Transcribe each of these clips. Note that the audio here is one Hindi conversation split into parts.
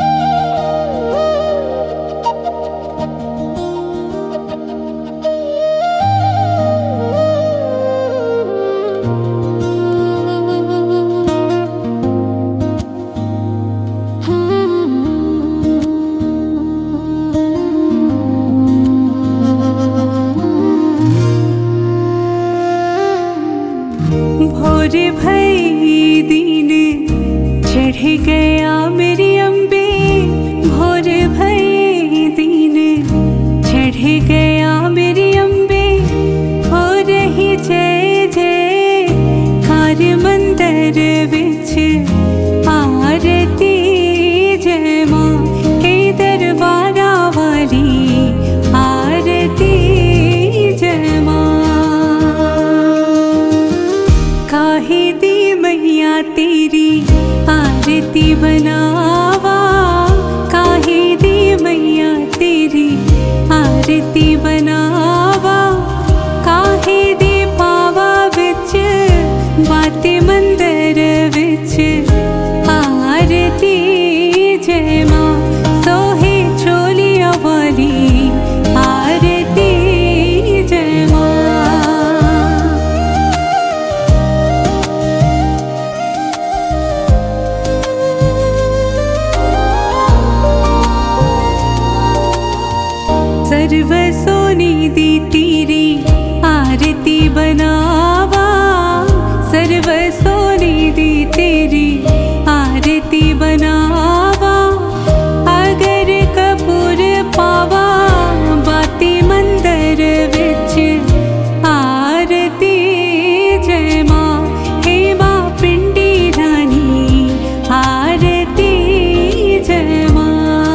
भोर भई दिन चढ़ गया मेरी अम्बे, भोर भई दिन चढ़ गया मेरी अम्बे। हो रही जय जय कार मंदिर विच आरती, जय मां के दरबारा वाली आरती, जय मां। काहे दी मैया तेरी आरती बनावा, काहे दी मैया तेरी आरती बनावा। काहे दी पावा विच बाते मंदिर विच आरती, जय मां सोहे चोलिया वाली आरती, जय मां। सर्व सोनी दी तेरी आरती बनावा, सर्व सोनी दी तेरी आरती बनावा। अगर कपूर पावा बाती मंदिर विच आरती, जय मां हे मां पिंडी रानी आरती, जय मां।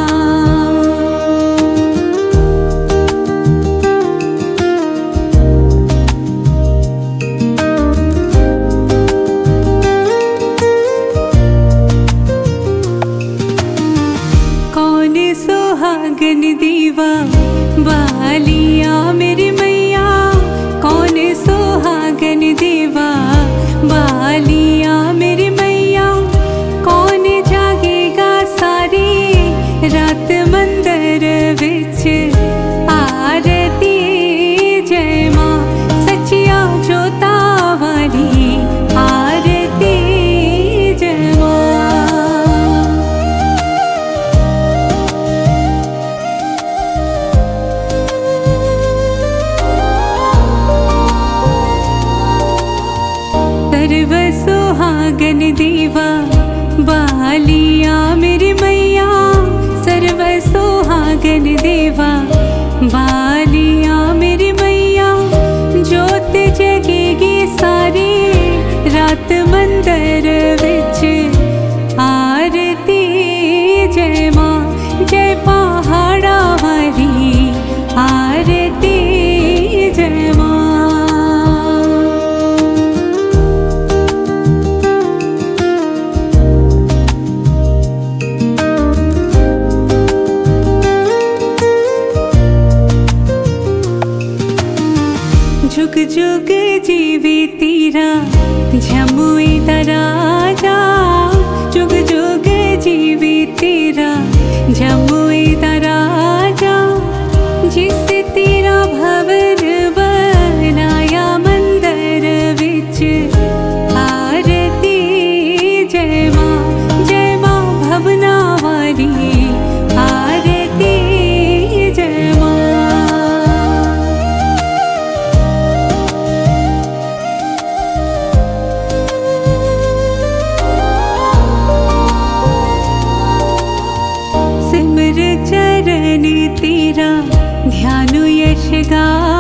सुहागन दीवा बालिया मेरी मैया, कौन सुहागन दीवा बालिया मेरी मैया। कौन जागेगा सारी रात मंदिर विच आरती, जय मां सचिया जोता वाली आरती, जय मां। सर्व सुहागन दीवा बालिया मेरी मैया, सर्व सुहागन दीवा बालिया मेरी मैया। जोत जगेगी सारी रात मंदिर विच आरती, जय मां जय पहाड़ा वाली आरती, जय मां। जुग जुग जीवे तेरा जमुई दराजा, जुग जुग जीवे तेरा जमुई दराजा। जिस तेरा भवन बनाया मंदिर विच आरती, जय मां भवना वाली आरती, जय मां। चरण तेरा ध्यान यश गा